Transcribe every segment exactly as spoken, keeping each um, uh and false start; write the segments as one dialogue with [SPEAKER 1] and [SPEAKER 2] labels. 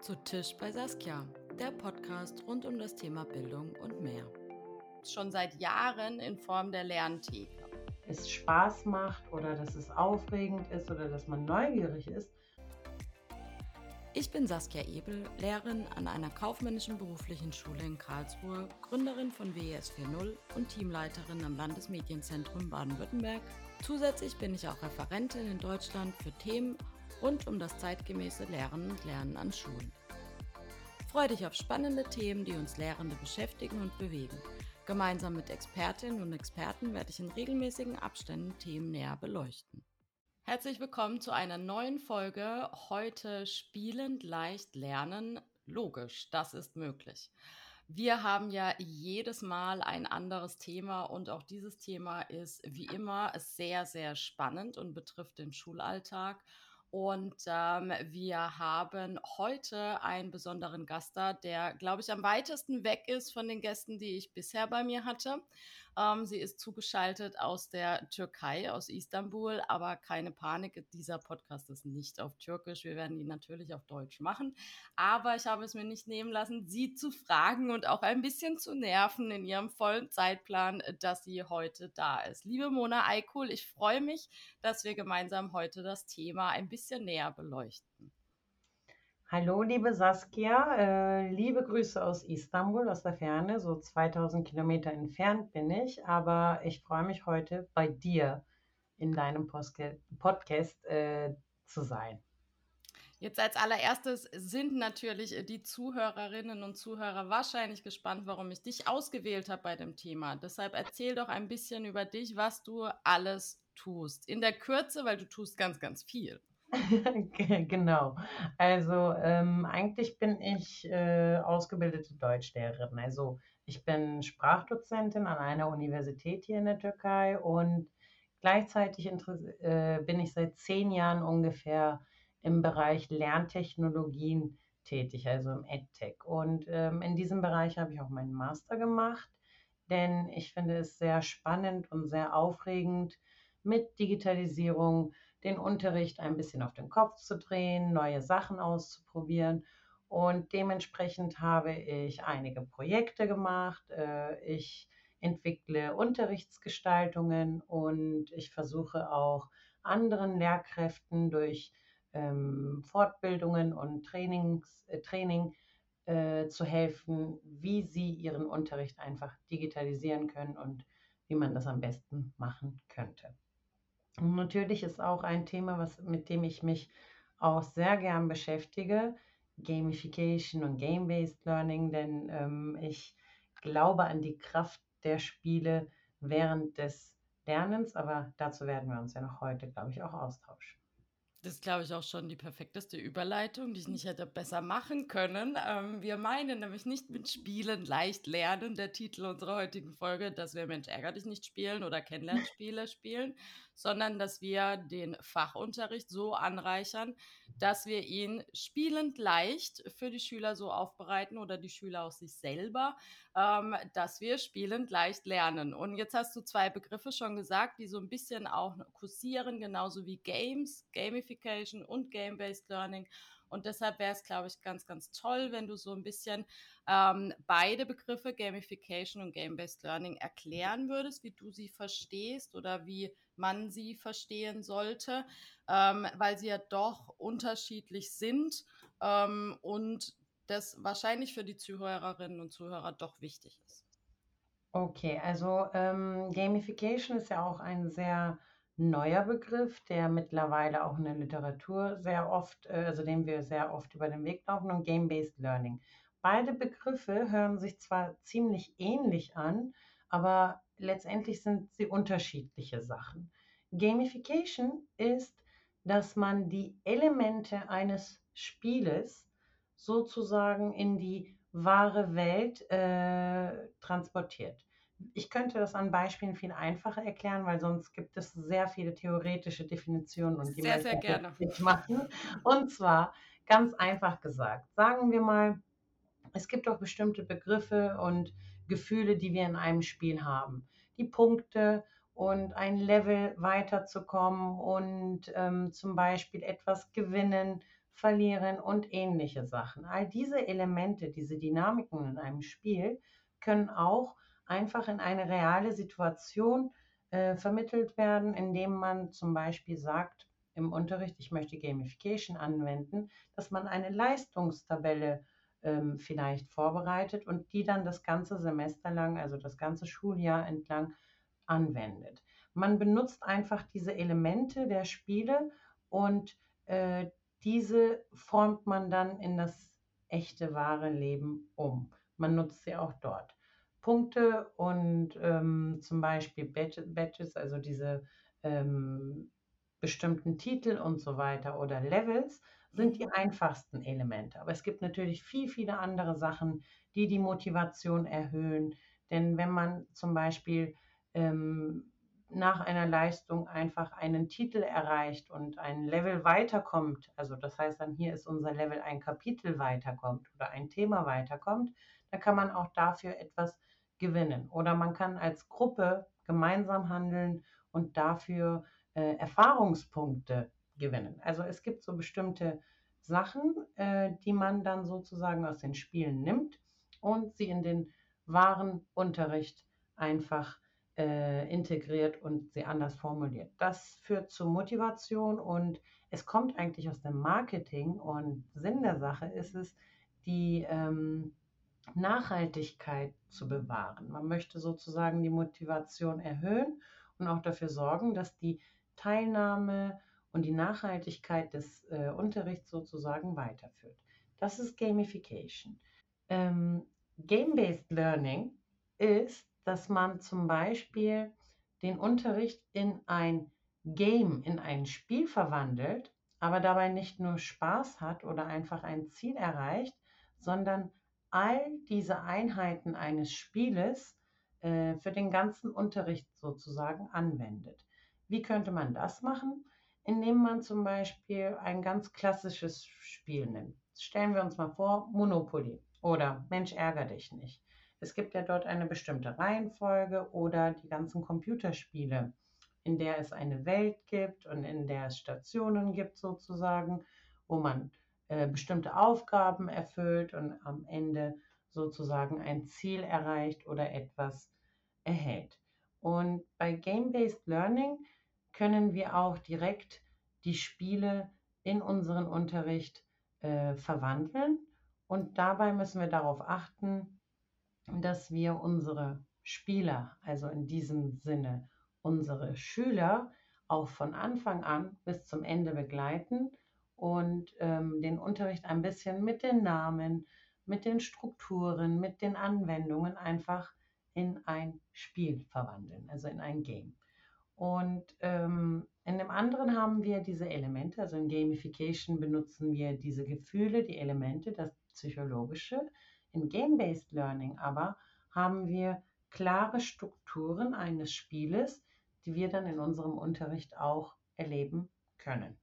[SPEAKER 1] Zu Tisch bei Saskia, der Podcast rund um das Thema Bildung und mehr. Schon seit Jahren in Form der Lerntheke.
[SPEAKER 2] Es Spaß macht oder dass es aufregend ist oder dass man neugierig ist.
[SPEAKER 1] Ich bin Saskia Ebel, Lehrerin an einer kaufmännischen beruflichen Schule in Karlsruhe, Gründerin von W E S vier Punkt null und Teamleiterin am Landesmedienzentrum Baden-Württemberg. Zusätzlich bin ich auch Referentin in Deutschland für Themen rund um das zeitgemäße Lehren und Lernen an Schulen. Freue dich auf spannende Themen, die uns Lehrende beschäftigen und bewegen. Gemeinsam mit Expertinnen und Experten werde ich in regelmäßigen Abständen Themen näher beleuchten. Herzlich willkommen zu einer neuen Folge. Heute spielend leicht lernen. Logisch, das ist möglich. Wir haben ja jedes Mal ein anderes Thema und auch dieses Thema ist wie immer sehr, sehr spannend und betrifft den Schulalltag. Und ähm, wir haben heute einen besonderen Gast da, der, glaube ich, am weitesten weg ist von den Gästen, die ich bisher bei mir hatte. Ähm, sie ist zugeschaltet aus der Türkei, aus Istanbul, aber keine Panik, dieser Podcast ist nicht auf Türkisch. Wir werden ihn natürlich auf Deutsch machen. Aber ich habe es mir nicht nehmen lassen, sie zu fragen und auch ein bisschen zu nerven in ihrem vollen Zeitplan, dass sie heute da ist. Liebe Mona Aykul, ich freue mich, dass wir gemeinsam heute das Thema ein bisschen näher beleuchten.
[SPEAKER 2] Hallo, liebe Saskia, äh, liebe Grüße aus Istanbul, aus der Ferne, so zweitausend Kilometer entfernt bin ich, aber ich freue mich heute bei dir in deinem Postca- Podcast äh, zu sein.
[SPEAKER 1] Jetzt als allererstes sind natürlich die Zuhörerinnen und Zuhörer wahrscheinlich gespannt, warum ich dich ausgewählt habe bei dem Thema. Deshalb erzähl doch ein bisschen über dich, was du alles tust. In der Kürze, weil du tust ganz, ganz viel.
[SPEAKER 2] Genau. Also ähm, eigentlich bin ich äh, ausgebildete Deutschlehrerin. Also ich bin Sprachdozentin an einer Universität hier in der Türkei und gleichzeitig interess- äh, bin ich seit zehn Jahren ungefähr im Bereich Lerntechnologien tätig, also im EdTech. Und ähm, in diesem Bereich habe ich auch meinen Master gemacht, denn ich finde es sehr spannend und sehr aufregend, mit Digitalisierung den Unterricht ein bisschen auf den Kopf zu drehen, neue Sachen auszuprobieren. Und dementsprechend habe ich einige Projekte gemacht. Ich entwickle Unterrichtsgestaltungen und ich versuche auch anderen Lehrkräften durch ähm, Fortbildungen und Trainings, äh, Training äh, zu helfen, wie sie ihren Unterricht einfach digitalisieren können und wie man das am besten machen könnte. Und natürlich ist auch ein Thema, was, mit dem ich mich auch sehr gern beschäftige, Gamification und Game-Based Learning, denn ähm, ich glaube an die Kraft der Spiele während des Lernens, aber dazu werden wir uns ja noch heute, glaube ich, auch austauschen.
[SPEAKER 1] Das ist, glaube ich, auch schon die perfekteste Überleitung, die ich nicht hätte besser machen können. Ähm, wir meinen nämlich nicht mit Spielen leicht lernen, der Titel unserer heutigen Folge, dass wir Mensch ärger dich nicht spielen oder Kennenlernspiele spielen, sondern dass wir den Fachunterricht so anreichern, dass wir ihn spielend leicht für die Schüler so aufbereiten oder die Schüler auch sich selber, ähm, dass wir spielend leicht lernen. Und jetzt hast du zwei Begriffe schon gesagt, die so ein bisschen auch kursieren, genauso wie Games, Gamification und Game-Based Learning. Und deshalb wäre es, glaube ich, ganz, ganz toll, wenn du so ein bisschen ähm, beide Begriffe, Gamification und Game-Based Learning, erklären würdest, wie du sie verstehst oder wie man sie verstehen sollte, ähm, weil sie ja doch unterschiedlich sind ähm, und das wahrscheinlich für die Zuhörerinnen und Zuhörer doch wichtig ist.
[SPEAKER 2] Okay, also ähm, Gamification ist ja auch ein sehr neuer Begriff, der mittlerweile auch in der Literatur sehr oft, äh, also dem wir sehr oft über den Weg laufen, und Game-Based Learning. Beide Begriffe hören sich zwar ziemlich ähnlich an, aber letztendlich sind sie unterschiedliche Sachen. Gamification ist, dass man die Elemente eines Spieles sozusagen in die wahre Welt äh, transportiert. Ich könnte das an Beispielen viel einfacher erklären, weil sonst gibt es sehr viele theoretische Definitionen und die
[SPEAKER 1] Sehr,
[SPEAKER 2] möchte
[SPEAKER 1] sehr
[SPEAKER 2] ich
[SPEAKER 1] gerne.
[SPEAKER 2] jetzt nicht machen. Und zwar ganz einfach gesagt, sagen wir mal, es gibt doch bestimmte Begriffe und Gefühle, die wir in einem Spiel haben. Die Punkte und ein Level weiterzukommen und ähm, zum Beispiel etwas gewinnen, verlieren und ähnliche Sachen. All diese Elemente, diese Dynamiken in einem Spiel können auch einfach in eine reale Situation äh, vermittelt werden, indem man zum Beispiel sagt, im Unterricht, ich möchte Gamification anwenden, dass man eine Leistungstabelle ähm, vielleicht vorbereitet und die dann das ganze Semester lang, also das ganze Schuljahr entlang anwendet. Man benutzt einfach diese Elemente der Spiele und äh, diese formt man dann in das echte, wahre Leben um. Man nutzt sie auch dort. Punkte und ähm, zum Beispiel Badges, also diese ähm, bestimmten Titel und so weiter oder Levels, sind die
[SPEAKER 1] Mhm.
[SPEAKER 2] einfachsten Elemente. Aber es gibt natürlich viel, viele andere Sachen, die die Motivation erhöhen. Denn wenn man zum Beispiel ähm, nach einer Leistung einfach einen Titel erreicht und ein Level weiterkommt, also das heißt dann hier ist unser Level ein Kapitel weiterkommt oder ein Thema weiterkommt, dann kann man auch dafür etwas gewinnen. Oder man kann als Gruppe gemeinsam handeln und dafür äh, Erfahrungspunkte gewinnen. Also es gibt so bestimmte Sachen, äh, die man dann sozusagen aus den Spielen nimmt und sie in den wahren Unterricht einfach äh, integriert und sie anders formuliert. Das führt zur Motivation und es kommt eigentlich aus dem Marketing und Sinn der Sache ist es, die ähm, Nachhaltigkeit zu bewahren. Man möchte sozusagen die Motivation erhöhen und auch dafür sorgen, dass die Teilnahme und die Nachhaltigkeit des äh, Unterrichts sozusagen weiterführt. Das ist Gamification. Ähm, Game-Based Learning ist, dass man zum Beispiel den Unterricht in ein Game, in ein Spiel verwandelt, aber dabei nicht nur Spaß hat oder einfach ein Ziel erreicht, sondern all diese Einheiten eines Spieles äh, für den ganzen Unterricht sozusagen anwendet. Wie könnte man das machen? Indem man zum Beispiel ein ganz klassisches Spiel nimmt. Stellen wir uns mal vor, Monopoly oder Mensch, ärger dich nicht. Es gibt ja dort eine bestimmte Reihenfolge oder die ganzen Computerspiele, in der es eine Welt gibt und in der es Stationen gibt sozusagen, wo man äh, bestimmte Aufgaben erfüllt und am Ende sozusagen ein Ziel erreicht oder etwas erhält. Und bei Game-Based Learning können wir auch direkt die Spiele in unseren Unterricht äh, verwandeln. Und dabei müssen wir darauf achten, dass wir unsere Spieler, also in diesem Sinne unsere Schüler, auch von Anfang an bis zum Ende begleiten und ähm, den Unterricht ein bisschen mit den Namen, mit den Strukturen, mit den Anwendungen einfach in ein Spiel verwandeln, also in ein Game. Und ähm, in dem anderen haben wir diese Elemente, also in Gamification benutzen wir diese Gefühle, die Elemente, das Psychologische. In Game-Based Learning aber haben wir klare Strukturen eines Spieles, die wir dann in unserem Unterricht auch erleben können.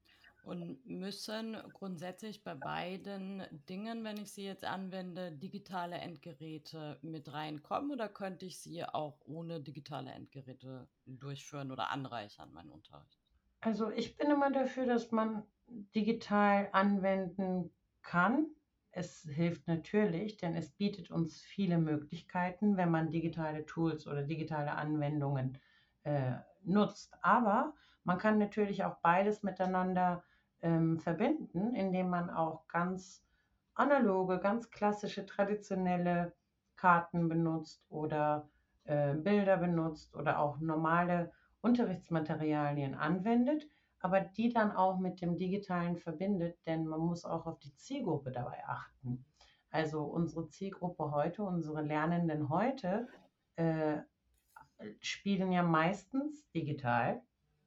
[SPEAKER 1] Und müssen grundsätzlich bei beiden Dingen, wenn ich sie jetzt anwende, digitale Endgeräte mit reinkommen oder könnte ich sie auch ohne digitale Endgeräte durchführen oder anreichern, meinen Unterricht?
[SPEAKER 2] Also ich bin immer dafür, dass man digital anwenden kann. Es hilft natürlich, denn es bietet uns viele Möglichkeiten, wenn man digitale Tools oder digitale Anwendungen äh, nutzt. Aber man kann natürlich auch beides miteinander ähm, verbinden, indem man auch ganz analoge, ganz klassische, traditionelle Karten benutzt oder äh, Bilder benutzt oder auch normale Unterrichtsmaterialien anwendet, aber die dann auch mit dem Digitalen verbindet, denn man muss auch auf die Zielgruppe dabei achten. Also unsere Zielgruppe heute, unsere Lernenden heute äh, spielen ja meistens digital.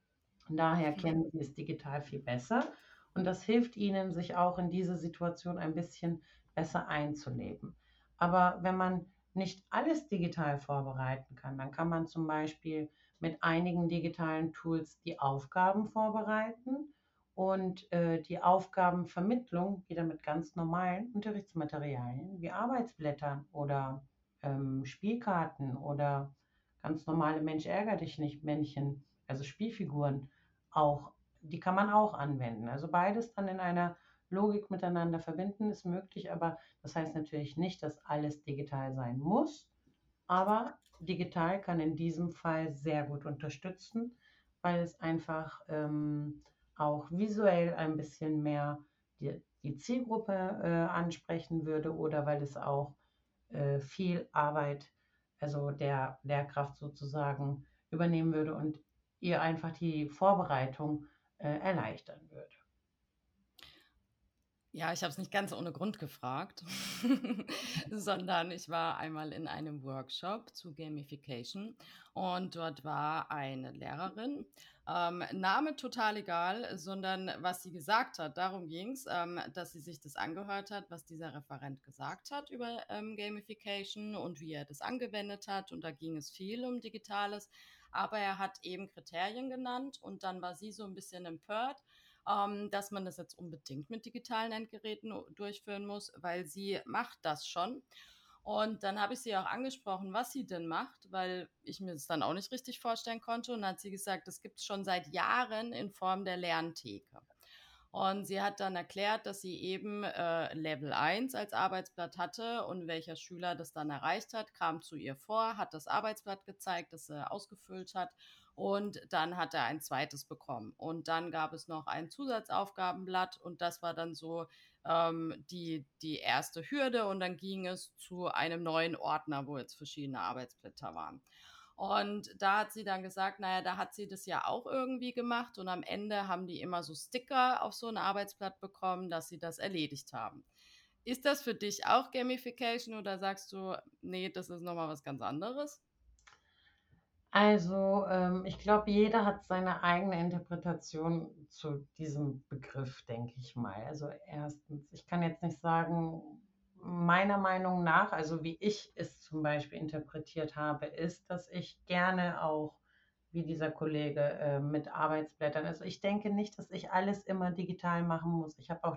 [SPEAKER 2] Daher
[SPEAKER 1] Mhm.
[SPEAKER 2] kennen sie es digital viel besser und das hilft ihnen, sich auch in diese Situation ein bisschen besser einzuleben. Aber wenn man nicht alles digital vorbereiten kann, dann kann man zum Beispiel mit einigen digitalen Tools die Aufgaben vorbereiten und äh, die Aufgabenvermittlung wieder mit ganz normalen Unterrichtsmaterialien wie Arbeitsblättern oder ähm, Spielkarten oder ganz normale Mensch ärger dich nicht Männchen, also Spielfiguren auch, die kann man auch anwenden. Also beides dann in einer Logik miteinander verbinden ist möglich, aber das heißt natürlich nicht, dass alles digital sein muss. Aber digital kann in diesem Fall sehr gut unterstützen, weil es einfach ähm, auch visuell ein bisschen mehr die, die Zielgruppe äh, ansprechen würde oder weil es auch äh, viel Arbeit, also der Lehrkraft sozusagen, übernehmen würde und ihr einfach die Vorbereitung äh, erleichtern würde.
[SPEAKER 1] Ja, ich habe es nicht ganz ohne Grund gefragt, sondern ich war einmal in einem Workshop zu Gamification und dort war eine Lehrerin, ähm, Name total egal, sondern was sie gesagt hat, darum ging's, ähm, dass sie sich das angehört hat, was dieser Referent gesagt hat über ähm, Gamification und wie er das angewendet hat. Und da ging es viel um Digitales, aber er hat eben Kriterien genannt und dann war sie so ein bisschen empört, ähm, dass man das jetzt unbedingt mit digitalen Endgeräten durchführen muss, weil sie macht das schon. Und dann habe ich sie auch angesprochen, was sie denn macht, weil ich mir das dann auch nicht richtig vorstellen konnte. Und dann hat sie gesagt, das gibt es schon seit Jahren in Form der Lerntheke. Und sie hat dann erklärt, dass sie eben äh, Level eins als Arbeitsblatt hatte und welcher Schüler das dann erreicht hat, kam zu ihr vor, hat das Arbeitsblatt gezeigt, das er ausgefüllt hat und dann hat er ein zweites bekommen. Und dann gab es noch ein Zusatzaufgabenblatt und das war dann so ähm, die, die erste Hürde und dann ging es zu einem neuen Ordner, wo jetzt verschiedene Arbeitsblätter waren. Und da hat sie dann gesagt, naja, da hat sie das ja auch irgendwie gemacht und am Ende haben die immer so Sticker auf so ein Arbeitsblatt bekommen, dass sie das erledigt haben. Ist das für dich auch Gamification oder sagst du, nee, das ist nochmal was ganz anderes?
[SPEAKER 2] Also, ähm, ich glaube, jeder hat seine eigene Interpretation zu diesem Begriff, denke ich mal. Also erstens, ich kann jetzt nicht sagen, meiner Meinung nach, also wie ich es zum Beispiel interpretiert habe, ist, dass ich gerne auch, wie dieser Kollege, äh, mit Arbeitsblättern, also ich denke nicht, dass ich alles immer digital machen muss. Ich habe auch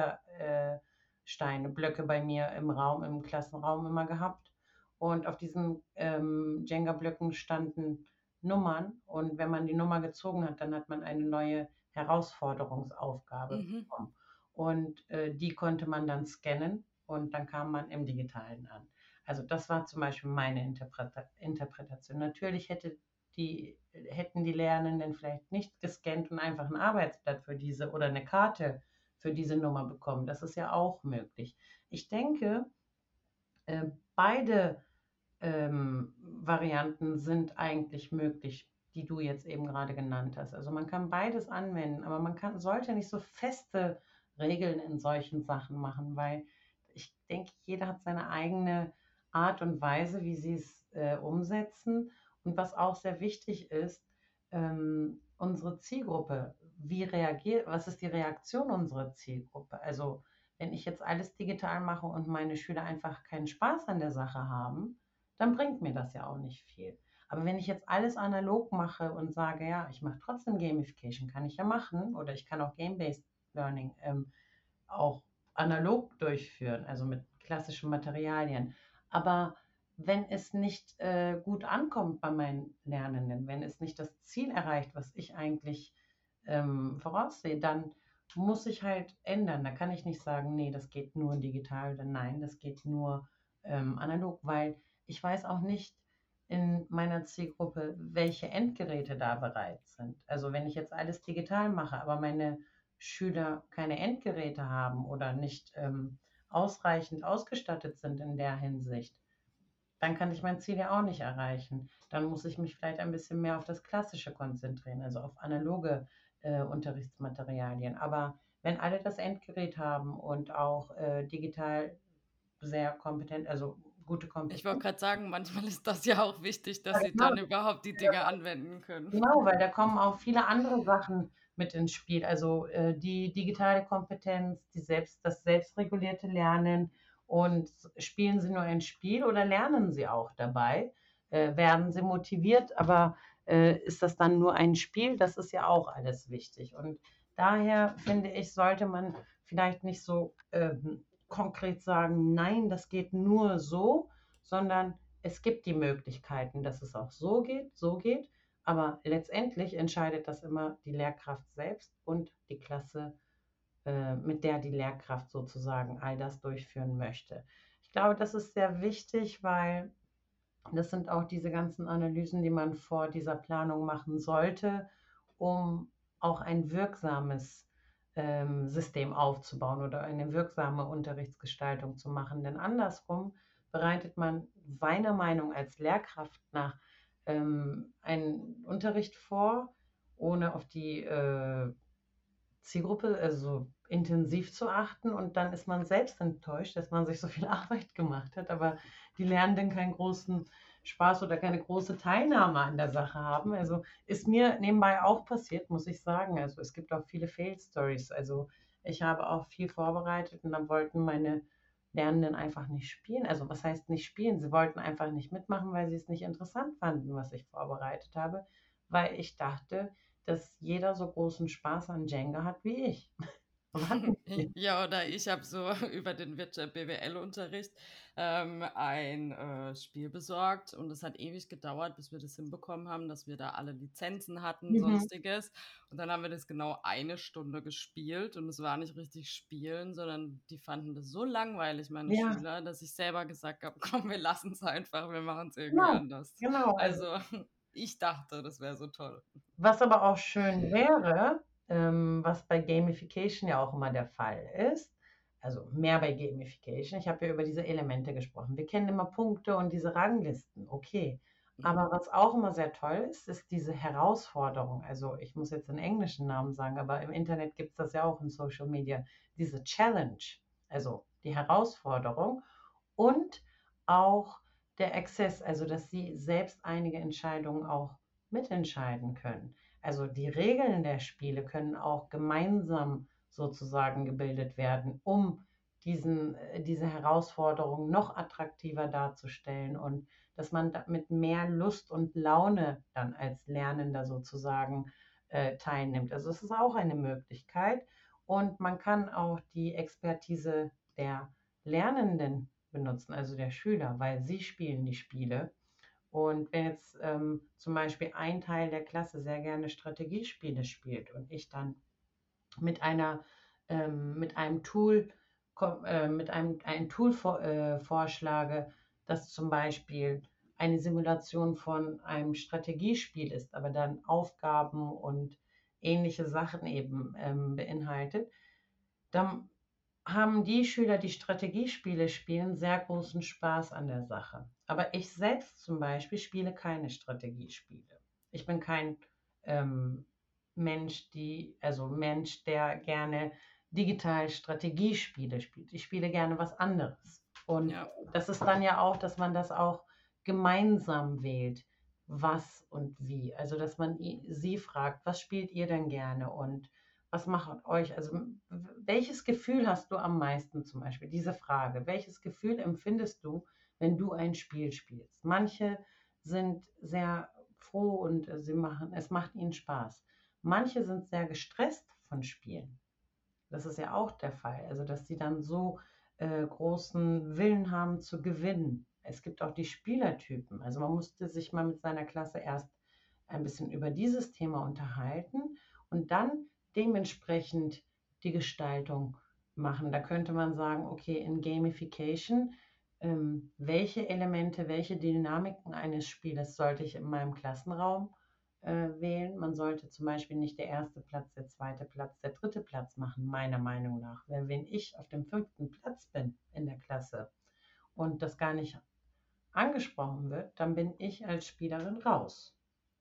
[SPEAKER 2] Jenga-Steine, Blöcke bei mir im Raum, im Klassenraum immer gehabt. Und auf diesen ähm, Jenga-Blöcken standen Nummern. Und wenn man die Nummer gezogen hat, dann hat man eine neue Herausforderungsaufgabe
[SPEAKER 1] Mhm.
[SPEAKER 2] bekommen. Und äh, die konnte man dann scannen und dann kam man im Digitalen an. Also das war zum Beispiel meine Interpreta Interpretation. Natürlich hätte die, hätten die Lernenden vielleicht nicht gescannt und einfach ein Arbeitsblatt für diese oder eine Karte für diese Nummer bekommen. Das ist ja auch möglich. Ich denke, äh, beide ähm, Varianten sind eigentlich möglich, die du jetzt eben gerade genannt hast. Also man kann beides anwenden, aber man kann, sollte nicht so feste Regeln in solchen Sachen machen, weil ich denke, jeder hat seine eigene Art und Weise, wie sie es äh, umsetzen. Und was auch sehr wichtig ist, ähm, unsere Zielgruppe, wie reagiert, was ist die Reaktion unserer Zielgruppe? Also wenn ich jetzt alles digital mache und meine Schüler einfach keinen Spaß an der Sache haben, dann bringt mir das ja auch nicht viel. Aber wenn ich jetzt alles analog mache und sage, ja, ich mache trotzdem Gamification, kann ich ja machen, oder ich kann auch Game-Based Learning ähm, auch analog durchführen, also mit klassischen Materialien. Aber wenn es nicht äh, gut ankommt bei meinen Lernenden, wenn es nicht das Ziel erreicht, was ich eigentlich ähm, voraussehe, dann muss ich halt ändern. Da kann ich nicht sagen, nee, das geht nur digital oder nein, das geht nur ähm, analog, weil ich weiß auch nicht in meiner Zielgruppe, welche Endgeräte da bereit sind. Also wenn ich jetzt alles digital mache, aber meine Schüler keine Endgeräte haben oder nicht ähm, ausreichend ausgestattet sind in der Hinsicht, dann kann ich mein Ziel ja auch nicht erreichen. Dann muss ich mich vielleicht ein bisschen mehr auf das Klassische konzentrieren, also auf analoge äh, Unterrichtsmaterialien. Aber wenn alle das Endgerät haben und auch äh, digital sehr kompetent, also gute
[SPEAKER 1] Ich wollte
[SPEAKER 2] Kompetenz,
[SPEAKER 1] gerade sagen, manchmal ist das ja auch wichtig,
[SPEAKER 2] ja,
[SPEAKER 1] dass sie
[SPEAKER 2] genau,
[SPEAKER 1] dann überhaupt die Dinge anwenden können.
[SPEAKER 2] genau, weil da kommen auch viele andere Sachen mit ins Spiel. Also äh, die digitale Kompetenz, die selbst, das selbstregulierte Lernen und spielen sie nur ein Spiel oder lernen sie auch dabei? Äh, werden sie motiviert, aber äh, ist das dann nur ein Spiel? Das ist ja auch alles wichtig. Und daher finde ich, sollte man vielleicht nicht so ähm, konkret sagen, nein, das geht nur so, sondern es gibt die Möglichkeiten, dass es auch so geht, so geht. Aber letztendlich entscheidet das immer die Lehrkraft selbst und die Klasse äh, mit der die Lehrkraft sozusagen all das durchführen möchte. Ich glaube, das ist sehr wichtig, weil das sind auch diese ganzen Analysen, die man vor dieser Planung machen sollte, um auch ein wirksames ähm, System aufzubauen oder eine wirksame Unterrichtsgestaltung zu machen. Denn andersrum bereitet man seiner Meinung als Lehrkraft nach ähm, einen Unterricht vor, ohne auf die äh, Zielgruppe, also intensiv zu achten, und dann ist man selbst enttäuscht, dass man sich so viel Arbeit gemacht hat, aber die Lernenden keinen großen Spaß oder keine große Teilnahme an der Sache haben. Also ist mir nebenbei auch passiert, muss ich sagen. Also es gibt auch viele Fail-Stories. Also ich habe auch viel vorbereitet und dann wollten meine Lernenden einfach nicht spielen. Also was heißt nicht spielen? Sie wollten einfach nicht mitmachen, weil sie es nicht interessant fanden, was ich vorbereitet habe, weil ich dachte, dass jeder so großen Spaß an Jenga hat wie ich. Aber hatten wir.
[SPEAKER 1] Ja, oder ich habe so über den Wirtscha B W L-Unterricht, ähm, ein, äh, Spiel besorgt und es hat ewig gedauert, bis wir das hinbekommen haben, dass wir da alle Lizenzen hatten,
[SPEAKER 2] Mhm.
[SPEAKER 1] Sonstiges. Und dann haben wir das genau eine Stunde gespielt und es war nicht richtig Spielen, sondern die fanden das so langweilig, meine
[SPEAKER 2] Ja,
[SPEAKER 1] Schüler, dass ich selber gesagt habe: „Komm, wir lassen's einfach, wir machen's irgendwie
[SPEAKER 2] genau,
[SPEAKER 1] anders.“
[SPEAKER 2] genau. Also,
[SPEAKER 1] Also, ich dachte, das wäre so toll.
[SPEAKER 2] was aber auch schön wäre, ähm, was bei Gamification ja auch immer der Fall ist, also mehr bei Gamification. Ich habe ja über diese Elemente gesprochen. Wir kennen immer Punkte und diese Ranglisten, okay.
[SPEAKER 1] Mhm.
[SPEAKER 2] Aber was auch immer sehr toll ist, ist diese Herausforderung. Also ich muss jetzt den englischen Namen sagen, aber im Internet gibt es das ja auch in Social Media. Diese Challenge, also die Herausforderung und auch der Access, also dass sie selbst einige Entscheidungen auch mitentscheiden können. Also die Regeln der Spiele können auch gemeinsam sozusagen gebildet werden, um diesen, äh, diese Herausforderung noch attraktiver darzustellen und dass man mit mehr Lust und Laune dann als Lernender sozusagen äh, teilnimmt. Also es ist auch eine Möglichkeit und man kann auch die Expertise der Lernenden benutzen, also der Schüler, weil sie spielen die Spiele. Und wenn jetzt ähm, zum Beispiel ein Teil der Klasse sehr gerne Strategiespiele spielt und ich dann mit einer ähm, mit einem Tool äh, mit einem ein Tool vor, äh, vorschlage, das zum Beispiel eine Simulation von einem Strategiespiel ist, aber dann Aufgaben und ähnliche Sachen eben ähm, beinhaltet, dann haben die Schüler, die Strategiespiele spielen, sehr großen Spaß an der Sache. Aber ich selbst zum Beispiel spiele keine Strategiespiele. Ich bin kein ähm, Mensch, die, also Mensch, der gerne digital Strategiespiele spielt. Ich spiele gerne was anderes. Und
[SPEAKER 1] Ja.
[SPEAKER 2] das ist dann ja auch, dass man das auch gemeinsam wählt, was und wie. Also, dass man sie fragt, was spielt ihr denn gerne und was macht euch, also welches Gefühl hast du am meisten zum Beispiel? Diese Frage. Welches Gefühl empfindest du, wenn du ein Spiel spielst? Manche sind sehr froh und äh, sie machen, es macht ihnen Spaß. Manche sind sehr gestresst von Spielen. Das ist ja auch der Fall. Also, dass sie dann so äh, großen Willen haben zu gewinnen. Es gibt auch die Spielertypen. Also man musste sich mal mit seiner Klasse erst ein bisschen über dieses Thema unterhalten und dann dementsprechend die Gestaltung machen. Da könnte man sagen, okay, in Gamification, ähm, welche Elemente, welche Dynamiken eines Spieles sollte ich in meinem Klassenraum äh, wählen. Man sollte zum Beispiel nicht der erste Platz, der zweite Platz, der dritte Platz machen, meiner Meinung nach. Weil wenn ich auf dem fünften Platz bin in der Klasse und das gar nicht angesprochen wird, dann bin ich als Spielerin raus.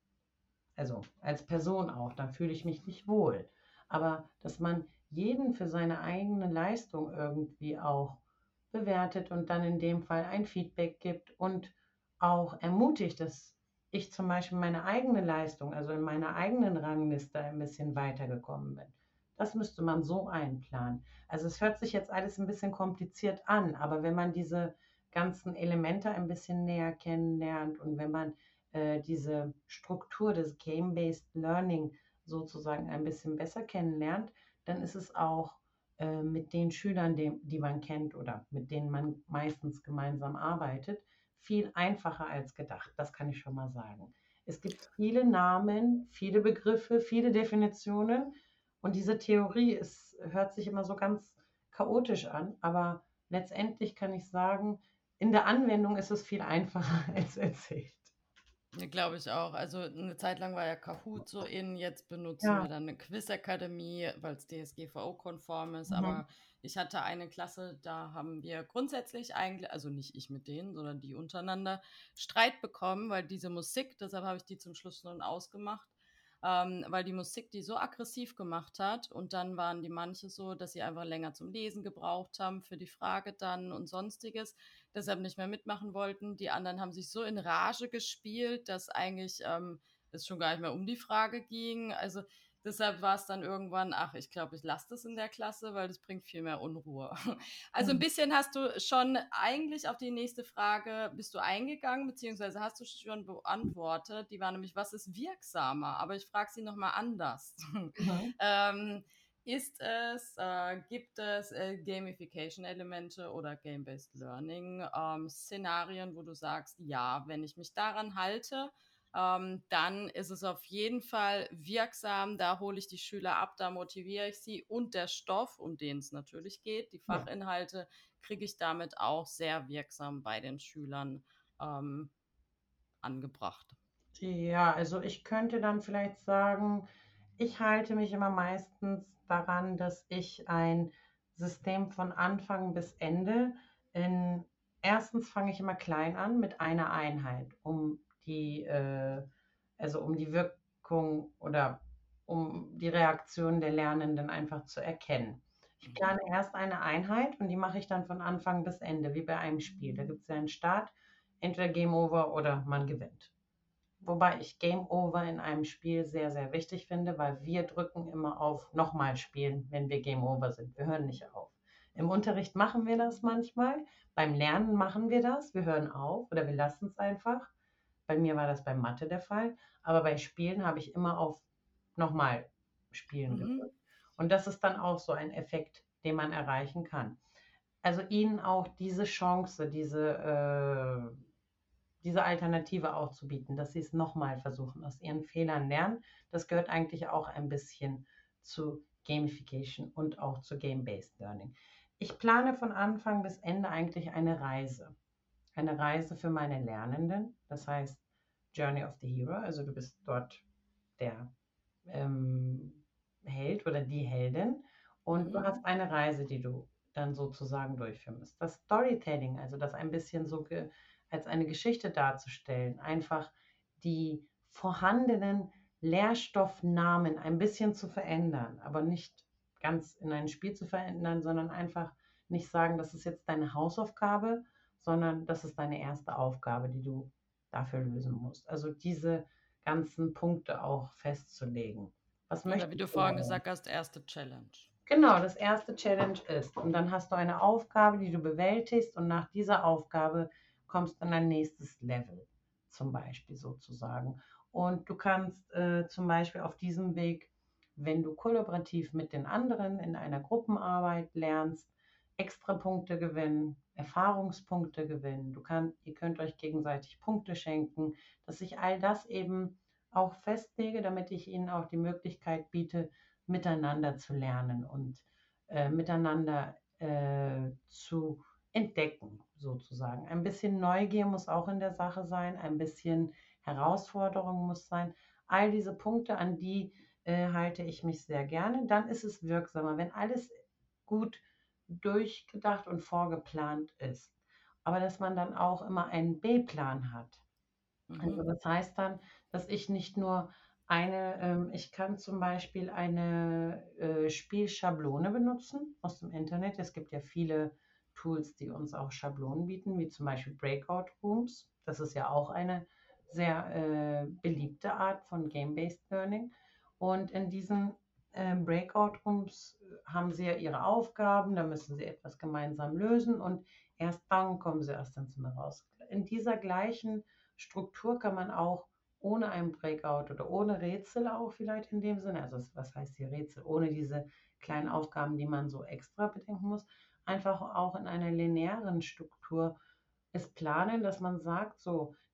[SPEAKER 2] Also als Person auch, dann fühle ich mich nicht wohl. Aber dass man jeden für seine eigene Leistung irgendwie auch bewertet und dann in dem Fall ein Feedback gibt und auch ermutigt, dass ich zum Beispiel meine eigene Leistung, also in meiner eigenen Rangliste ein bisschen weitergekommen bin. Das müsste man so einplanen. Also es hört sich jetzt alles ein bisschen kompliziert an, aber wenn man diese ganzen Elemente ein bisschen näher kennenlernt und wenn man äh, diese Struktur des Game-Based Learning sozusagen ein bisschen besser kennenlernt, dann ist es auch äh, mit den Schülern, die, die man kennt oder mit denen man meistens gemeinsam arbeitet, viel einfacher als gedacht. Das kann ich schon mal sagen. Es gibt viele Namen, viele Begriffe, viele Definitionen Und diese Theorie ist, hört sich immer so ganz chaotisch an, aber letztendlich kann ich sagen, in der Anwendung ist es viel einfacher als erzählt.
[SPEAKER 1] Ja, glaube ich auch. Also eine Zeit lang war ja Kahoot so in, jetzt benutzen
[SPEAKER 2] Ja,
[SPEAKER 1] wir dann eine Quizakademie, weil es D S G V O-konform ist.
[SPEAKER 2] mhm.
[SPEAKER 1] Aber ich hatte eine Klasse, da haben wir grundsätzlich eigentlich, also nicht ich mit denen, sondern die untereinander, Streit bekommen, weil diese Musik, deshalb habe ich die zum Schluss nun ausgemacht, ähm, weil die Musik die so aggressiv gemacht hat und dann waren die manche so, dass sie einfach länger zum Lesen gebraucht haben für die Frage dann und sonstiges, deshalb nicht mehr mitmachen wollten. Die anderen haben sich so in Rage gespielt, dass eigentlich ähm, es schon gar nicht mehr um die Frage ging. Also deshalb war es dann irgendwann, ach, ich glaube, ich lasse das in der Klasse, weil das bringt viel mehr Unruhe. Also ein
[SPEAKER 2] Mhm.
[SPEAKER 1] bisschen hast du schon eigentlich auf die nächste Frage bist du eingegangen, beziehungsweise hast du schon beantwortet. Die war nämlich, was ist wirksamer? Aber ich frage sie nochmal anders.
[SPEAKER 2] Mhm.
[SPEAKER 1] ähm, ist es, äh, gibt es äh, Gamification-Elemente oder Game-Based Learning-Szenarien, wo du sagst, ja, wenn ich mich daran halte, ähm, dann ist es auf jeden Fall wirksam. Da hole ich die Schüler ab, da motiviere ich sie und der Stoff, um den es natürlich geht, die
[SPEAKER 2] Ja.
[SPEAKER 1] Fachinhalte, kriege ich damit auch sehr wirksam bei den Schülern ähm, angebracht.
[SPEAKER 2] Ja, also ich könnte dann vielleicht sagen, ich halte mich immer meistens daran, dass ich ein System von Anfang bis Ende in, erstens fange ich immer klein an mit einer Einheit, um die, äh, also um die Wirkung oder um die Reaktion der Lernenden einfach zu erkennen. Ich
[SPEAKER 1] Mhm.
[SPEAKER 2] plane erst eine Einheit und die mache ich dann von Anfang bis Ende, wie bei einem Spiel. Da gibt es ja einen Start, entweder Game Over oder man gewinnt. Wobei ich Game Over in einem Spiel sehr, sehr wichtig finde, weil wir drücken immer auf nochmal spielen, wenn wir Game Over sind. Wir hören nicht auf. Im Unterricht machen wir das manchmal. Beim Lernen machen wir das. Wir hören auf oder wir lassen es einfach. Bei mir war das bei Mathe der Fall. Aber bei Spielen habe ich immer auf nochmal spielen
[SPEAKER 1] Mhm.
[SPEAKER 2] gedrückt. Und das ist dann auch so ein Effekt, den man erreichen kann. Also ihnen auch diese Chance, diese äh, diese Alternative auch zu bieten, dass sie es nochmal versuchen, aus ihren Fehlern lernen. Das gehört eigentlich auch ein bisschen zu Gamification und auch zu Game-Based Learning. Ich plane von Anfang bis Ende eigentlich eine Reise. Eine Reise für meine Lernenden, das heißt Journey of the Hero, also du bist dort der ähm, Held oder die Heldin und du
[SPEAKER 1] Mhm.
[SPEAKER 2] hast eine Reise, die du dann sozusagen durchführen musst. Das Storytelling, also das ein bisschen so ge als eine Geschichte darzustellen, einfach die vorhandenen Lehrstoffnamen ein bisschen zu verändern, aber nicht ganz in ein Spiel zu verändern, sondern einfach nicht sagen, das ist jetzt deine Hausaufgabe, sondern das ist deine erste Aufgabe, die du dafür lösen musst. Also diese ganzen Punkte auch festzulegen. Was
[SPEAKER 1] Oder wie
[SPEAKER 2] möchtest
[SPEAKER 1] du
[SPEAKER 2] du
[SPEAKER 1] vorhin
[SPEAKER 2] lernen?
[SPEAKER 1] gesagt hast, erste Challenge.
[SPEAKER 2] Genau, das erste Challenge ist. Und dann hast du eine Aufgabe, die du bewältigst und nach dieser Aufgabe kommst du in ein nächstes Level, zum Beispiel sozusagen. Und du kannst äh, zum Beispiel auf diesem Weg, wenn du kollaborativ mit den anderen in einer Gruppenarbeit lernst, extra Punkte gewinnen, Erfahrungspunkte gewinnen. Du kann, ihr könnt euch gegenseitig Punkte schenken, dass ich all das eben auch festlege, damit ich ihnen auch die Möglichkeit biete, miteinander zu lernen und äh, miteinander äh, zu entdecken, sozusagen. Ein bisschen Neugier muss auch in der Sache sein, ein bisschen Herausforderung muss sein. All diese Punkte, an die äh, halte ich mich sehr gerne. Dann ist es wirksamer, wenn alles gut durchgedacht und vorgeplant ist. Aber dass man dann auch immer einen B-Plan hat. Also
[SPEAKER 1] Mhm.
[SPEAKER 2] das heißt dann, dass ich nicht nur eine, ähm, ich kann zum Beispiel eine äh, Spielschablone benutzen aus dem Internet. Es gibt ja viele Tools, die uns auch Schablonen bieten, wie zum Beispiel Breakout Rooms. Das ist ja auch eine sehr äh, beliebte Art von Game-Based Learning. Und in diesen äh, Breakout Rooms haben sie ja ihre Aufgaben, da müssen sie etwas gemeinsam lösen und erst dann kommen sie erst ins Zimmer raus. In dieser gleichen Struktur kann man auch ohne ein Breakout oder ohne Rätsel auch vielleicht in dem Sinne, also was heißt hier Rätsel, ohne diese kleinen Aufgaben, die man so extra bedenken muss, einfach auch in einer linearen Struktur es planen, dass man sagt, so,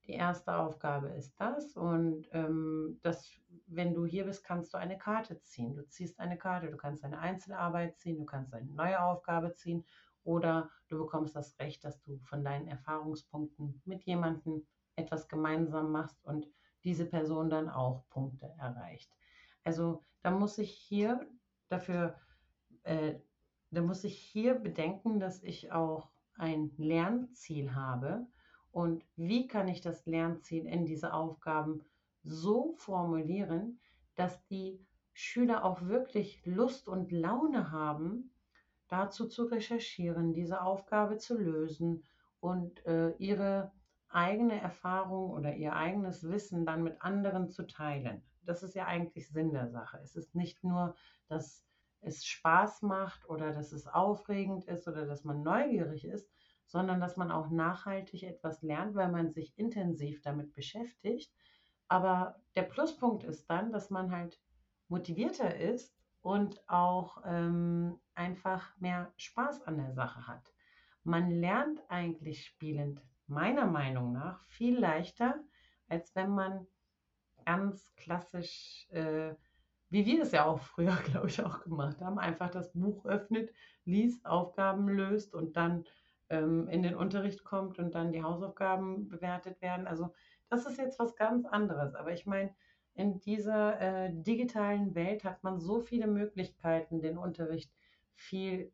[SPEAKER 2] die erste Aufgabe ist das und ähm, das, wenn du hier bist, kannst du eine Karte ziehen. Du ziehst eine Karte, du kannst eine Einzelarbeit ziehen, du kannst eine neue Aufgabe ziehen oder du bekommst das Recht, dass du von deinen Erfahrungspunkten mit jemandem etwas gemeinsam machst und diese Person dann auch Punkte erreicht. Also da muss ich hier dafür, äh, da muss ich hier bedenken, dass ich auch ein Lernziel habe und wie kann ich das Lernziel in diese Aufgaben so formulieren, dass die Schüler auch wirklich Lust und Laune haben, dazu zu recherchieren, diese Aufgabe zu lösen und äh, ihre eigene Erfahrung oder ihr eigenes Wissen dann mit anderen zu teilen. Das ist ja eigentlich Sinn der Sache. Es ist nicht nur, dass es Spaß macht oder dass es aufregend ist oder dass man neugierig ist, sondern dass man auch nachhaltig etwas lernt, weil man sich intensiv damit beschäftigt. Aber der Pluspunkt ist dann, dass man halt motivierter ist und auch ähm, einfach mehr Spaß an der Sache hat. Man lernt eigentlich spielend, meiner Meinung nach, viel leichter, als wenn man ganz klassisch, äh, wie wir es ja auch früher, glaube ich, auch gemacht haben, einfach das Buch öffnet, liest, Aufgaben löst und dann ähm, in den Unterricht kommt und dann die Hausaufgaben bewertet werden. Also das ist jetzt was ganz anderes. Aber ich meine, in dieser äh, digitalen Welt hat man so viele Möglichkeiten, den Unterricht viel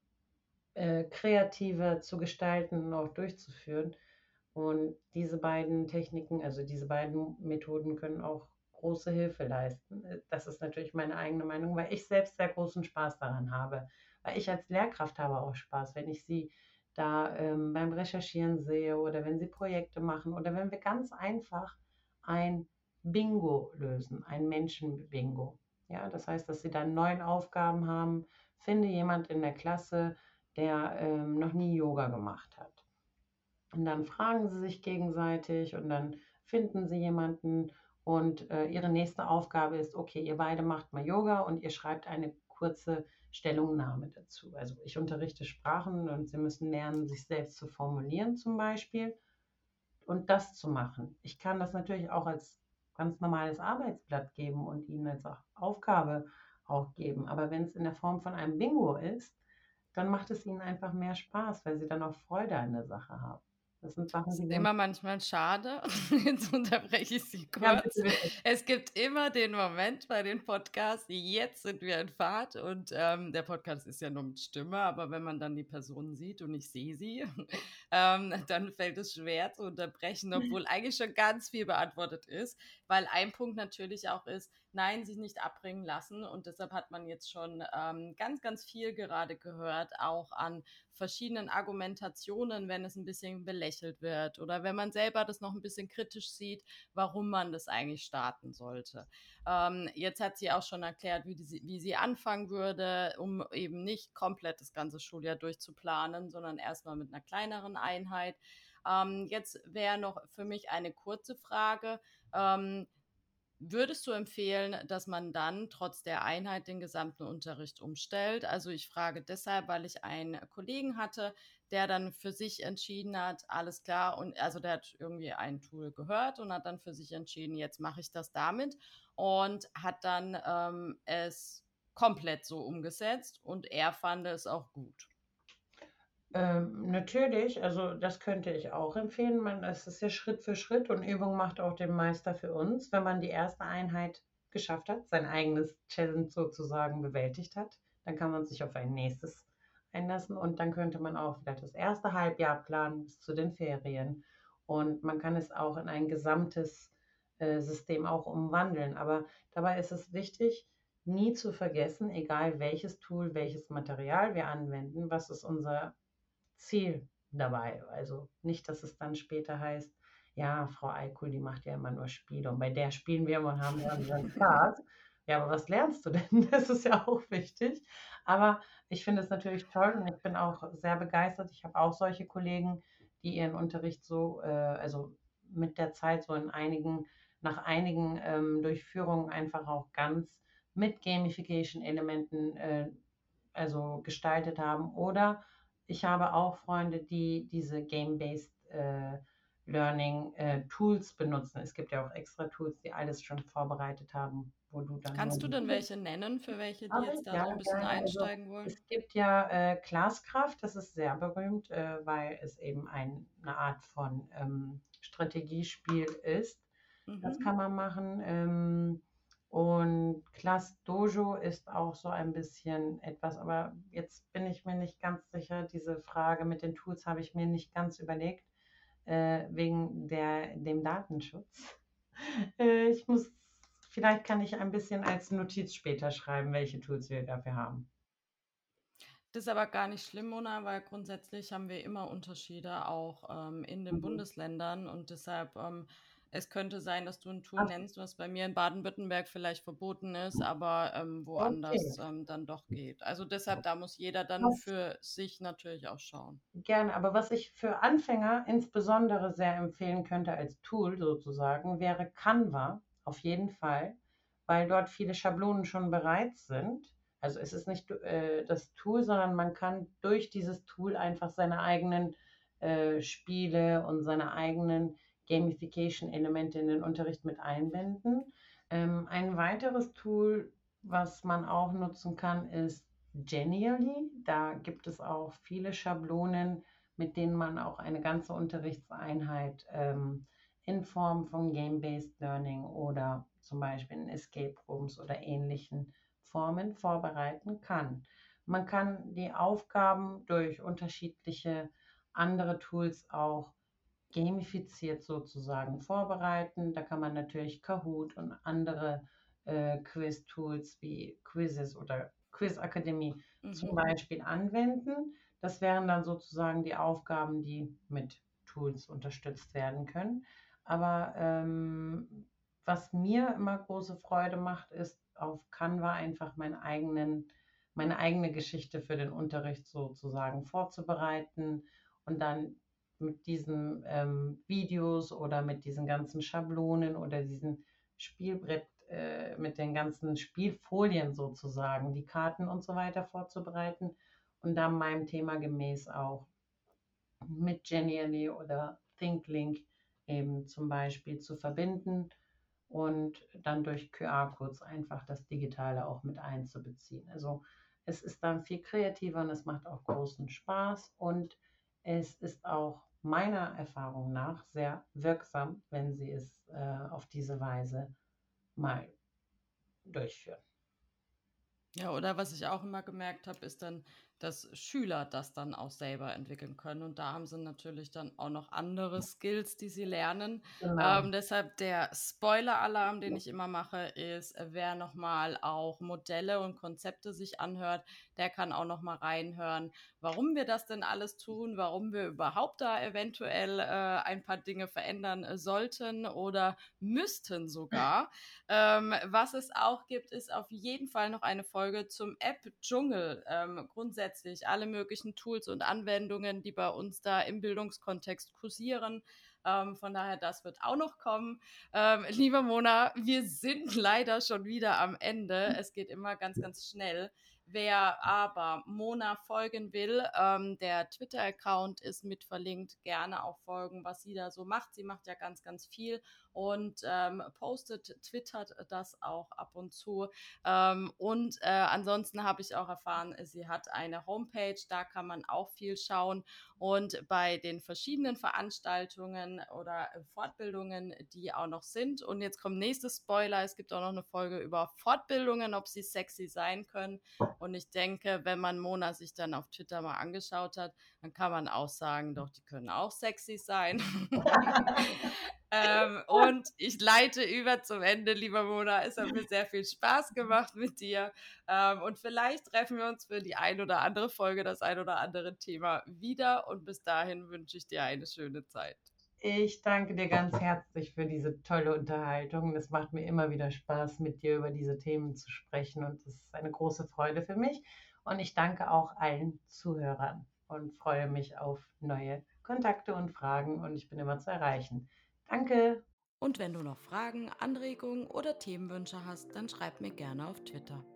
[SPEAKER 2] äh, kreativer zu gestalten und auch durchzuführen. Und diese beiden Techniken, also diese beiden Methoden können auch große Hilfe leisten. Das ist natürlich meine eigene Meinung, weil ich selbst sehr großen Spaß daran habe. Weil ich als Lehrkraft habe auch Spaß, wenn ich sie da ähm, beim Recherchieren sehe oder wenn sie Projekte machen oder wenn wir ganz einfach ein Bingo lösen, ein Menschenbingo. Ja, das heißt, dass sie dann neun Aufgaben haben. Finde jemand in der Klasse, der ähm, noch nie Yoga gemacht hat. Und dann fragen sie sich gegenseitig und dann finden sie jemanden und äh, ihre nächste Aufgabe ist, okay, ihr beide macht mal Yoga und ihr schreibt eine kurze Stellungnahme dazu. Also ich unterrichte Sprachen und sie müssen lernen, sich selbst zu formulieren zum Beispiel und das zu machen. Ich kann das natürlich auch als ganz normales Arbeitsblatt geben und ihnen als Aufgabe auch geben. Aber wenn es in der Form von einem Bingo ist, dann macht es ihnen einfach mehr Spaß, weil sie dann auch Freude an der Sache haben. Das sind Sachen,
[SPEAKER 1] Ist
[SPEAKER 2] die wir.
[SPEAKER 1] immer manchmal schade, jetzt unterbreche ich Sie
[SPEAKER 2] Ja, bitte,
[SPEAKER 1] kurz.
[SPEAKER 2] bitte.
[SPEAKER 1] Es gibt immer den Moment bei den Podcasts, jetzt sind wir in Fahrt und, ähm, der Podcast ist ja nur mit Stimme, aber wenn man dann die Person sieht und ich sehe sie, ähm, dann fällt es schwer zu unterbrechen, obwohl eigentlich schon ganz viel beantwortet ist, weil ein Punkt natürlich auch ist, nein, sich nicht abbringen lassen und deshalb hat man jetzt schon, ähm, ganz, ganz viel gerade gehört, auch an verschiedenen Argumentationen, wenn es ein bisschen belächelt wird oder wenn man selber das noch ein bisschen kritisch sieht, warum man das eigentlich starten sollte. Ähm, jetzt hat sie auch schon erklärt, wie, die, wie sie anfangen würde, um eben nicht komplett das ganze Schuljahr durchzuplanen, sondern erstmal mit einer kleineren Einheit. Ähm, jetzt wäre noch für mich eine kurze Frage. Ähm, Würdest du empfehlen, dass man dann trotz der Einheit den gesamten Unterricht umstellt? Also ich frage deshalb, weil ich einen Kollegen hatte, der dann für sich entschieden hat, alles klar, und also der hat irgendwie ein Tool gehört und hat dann für sich entschieden, jetzt mache ich das damit und hat dann ähm, es komplett so umgesetzt und er fand es auch gut.
[SPEAKER 2] Ähm, natürlich, also das könnte ich auch empfehlen. Man, es ist ja Schritt für Schritt und Übung macht auch den Meister für uns. Wenn man die erste Einheit geschafft hat, sein eigenes Challenge sozusagen bewältigt hat, dann kann man sich auf ein nächstes einlassen und dann könnte man auch vielleicht das erste Halbjahr planen bis zu den Ferien und man kann es auch in ein gesamtes äh, System auch umwandeln. Aber dabei ist es wichtig, nie zu vergessen, egal welches Tool, welches Material wir anwenden, was ist unser Ziel dabei. Also nicht, dass es dann später heißt, ja, Frau Eikul, die macht ja immer nur Spiele und bei der spielen wir immer und haben ja unseren Spaß. Ja, aber was lernst du denn? Das ist ja auch wichtig. Aber ich finde es natürlich toll und ich bin auch sehr begeistert. Ich habe auch solche Kollegen, die ihren Unterricht so, äh, also mit der Zeit so in einigen, nach einigen ähm, Durchführungen einfach auch ganz mit Gamification-Elementen äh, also gestaltet haben oder ich habe auch Freunde, die diese Game-Based äh, Learning äh, Tools benutzen. Es gibt ja auch extra Tools, die alles schon vorbereitet haben, wo du dann nur
[SPEAKER 1] Kannst du
[SPEAKER 2] die
[SPEAKER 1] denn
[SPEAKER 2] Übung
[SPEAKER 1] welche nennen, für welche, die
[SPEAKER 2] habe.
[SPEAKER 1] jetzt da
[SPEAKER 2] Ja,
[SPEAKER 1] so ein bisschen
[SPEAKER 2] gerne. Also
[SPEAKER 1] einsteigen wollen?
[SPEAKER 2] es gibt ja äh, Classcraft, das ist sehr berühmt, äh, weil es eben ein, eine Art von ähm, Strategiespiel ist. Das
[SPEAKER 1] Mhm.
[SPEAKER 2] kann man machen. Ähm, und Class Dojo ist auch so ein bisschen etwas, aber jetzt bin ich mir nicht ganz sicher. Diese Frage mit den Tools habe ich mir nicht ganz überlegt, äh, wegen der, dem Datenschutz. Äh, ich muss, vielleicht kann ich ein bisschen als Notiz später schreiben, welche Tools wir dafür haben.
[SPEAKER 1] Das ist aber gar nicht schlimm, Mona, weil grundsätzlich haben wir immer Unterschiede auch ähm, in den
[SPEAKER 2] Mhm.
[SPEAKER 1] Bundesländern und deshalb, ähm, es könnte sein, dass du ein Tool
[SPEAKER 2] Ach,
[SPEAKER 1] nennst, was bei mir in Baden-Württemberg vielleicht verboten ist, aber ähm,
[SPEAKER 2] okay.
[SPEAKER 1] woanders ähm, dann doch geht. Also deshalb, da muss jeder dann
[SPEAKER 2] Was
[SPEAKER 1] für sich natürlich auch schauen.
[SPEAKER 2] Gerne, aber was ich für Anfänger insbesondere sehr empfehlen könnte als Tool sozusagen, wäre Canva auf jeden Fall, weil dort viele Schablonen schon bereit sind. Also es ist nicht äh, das Tool, sondern man kann durch dieses Tool einfach seine eigenen äh, Spiele und seine eigenen Gamification-Elemente in den Unterricht mit einbinden. Ähm, ein weiteres Tool, was man auch nutzen kann, ist Genially. Da gibt es auch viele Schablonen, mit denen man auch eine ganze Unterrichtseinheit ähm, in Form von Game-Based Learning oder zum Beispiel in Escape Rooms oder ähnlichen Formen vorbereiten kann. Man kann die Aufgaben durch unterschiedliche andere Tools auch gamifiziert sozusagen vorbereiten. Da kann man natürlich Kahoot und andere äh, Quiz-Tools wie Quizzes oder Quiz Akademie zum
[SPEAKER 1] Mhm.
[SPEAKER 2] Beispiel anwenden. Das wären dann sozusagen die Aufgaben, die mit Tools unterstützt werden können. Aber ähm, was mir immer große Freude macht, ist auf Canva einfach meinen eigenen, meine eigene Geschichte für den Unterricht sozusagen vorzubereiten und dann mit diesen ähm, Videos oder mit diesen ganzen Schablonen oder diesen Spielbrett, äh, mit den ganzen Spielfolien sozusagen, die Karten und so weiter vorzubereiten und dann meinem Thema gemäß auch mit Genially oder ThinkLink eben zum Beispiel zu verbinden und dann durch Q R-Codes einfach das Digitale auch mit einzubeziehen. Also es ist dann viel kreativer und es macht auch großen Spaß und es ist auch meiner Erfahrung nach sehr wirksam, wenn Sie es äh, auf diese Weise mal durchführen.
[SPEAKER 1] Ja, oder was ich auch immer gemerkt habe, ist dann, dass Schüler das dann auch selber entwickeln können. Und da haben sie natürlich dann auch noch andere Skills, die sie lernen.
[SPEAKER 2] Genau.
[SPEAKER 1] Ähm, deshalb der Spoiler-Alarm, den ich immer mache, ist, äh, wer nochmal auch Modelle und Konzepte sich anhört, der kann auch nochmal reinhören, warum wir das denn alles tun, warum wir überhaupt da eventuell äh, ein paar Dinge verändern äh, sollten oder müssten sogar. Ähm, was es auch gibt, ist auf jeden Fall noch eine Folge zum App-Dschungel. Ähm, grundsätzlich alle möglichen Tools und Anwendungen, die bei uns da im Bildungskontext kursieren. Ähm, von daher, das wird auch noch kommen. Ähm, lieber Mona, wir sind leider schon wieder am Ende. Es geht immer ganz, ganz schnell. Wer aber Mona folgen will, ähm, der Twitter-Account ist mit verlinkt. Gerne auch folgen, was sie da so macht. Sie macht ja ganz, ganz viel und ähm, postet, twittert das auch ab und zu. Ähm, und äh, ansonsten habe ich auch erfahren, sie hat eine Homepage, da kann man auch viel schauen. Und bei den verschiedenen Veranstaltungen oder Fortbildungen, die auch noch sind. Und jetzt kommt nächstes Spoiler, es gibt auch noch eine Folge über Fortbildungen, ob sie sexy sein können. Und ich denke, wenn man Mona sich dann auf Twitter mal angeschaut hat, dann kann man auch sagen, doch, die können auch sexy sein. Ähm, und ich leite über zum Ende, lieber Mona. Es hat mir sehr viel Spaß gemacht mit dir. Ähm, und vielleicht treffen wir uns für die ein oder andere Folge, das ein oder andere Thema wieder. Und bis dahin wünsche ich dir eine schöne Zeit.
[SPEAKER 2] Ich danke dir ganz herzlich für diese tolle Unterhaltung. Es macht mir immer wieder Spaß, mit dir über diese Themen zu sprechen und es ist eine große Freude für mich. Und ich danke auch allen Zuhörern und freue mich auf neue Kontakte und Fragen und ich bin immer zu erreichen. Danke.
[SPEAKER 1] Und wenn du noch Fragen, Anregungen oder Themenwünsche hast, dann schreib mir gerne auf Twitter.